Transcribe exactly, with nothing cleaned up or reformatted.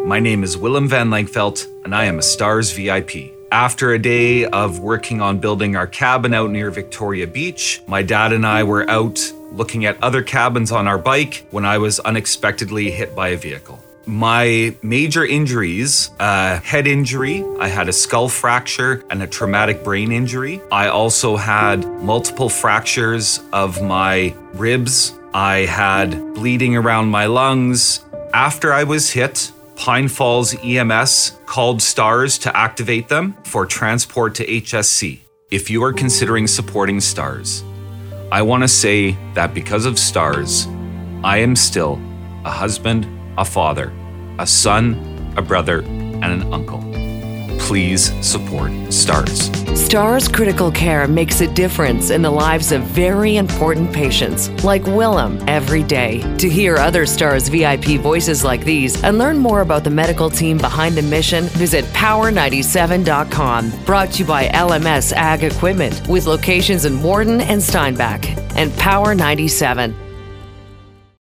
My name is Willem van Lankveld, and I am a STARS V I P. After a day of working on building our cabin out near Victoria Beach, my dad and I were out looking at other cabins on our bike when I was unexpectedly hit by a vehicle. My major injuries, a head injury, I had a skull fracture and a traumatic brain injury. I also had multiple fractures of my ribs. I had bleeding around my lungs. After I was hit, Pine Falls E M S called STARS to activate them for transport to H S C. If you are considering supporting STARS, I want to say that because of STARS, I am still a husband, a father, a son, a brother, and an uncle. Please support STARS. STARS Critical Care makes a difference in the lives of very important patients, like Willem, every day. To hear other STARS V I P voices like these and learn more about the medical team behind the mission, visit power ninety-seven dot com. Brought to you by L M S Ag Equipment, with locations in Warden and Steinbach, and Power ninety-seven.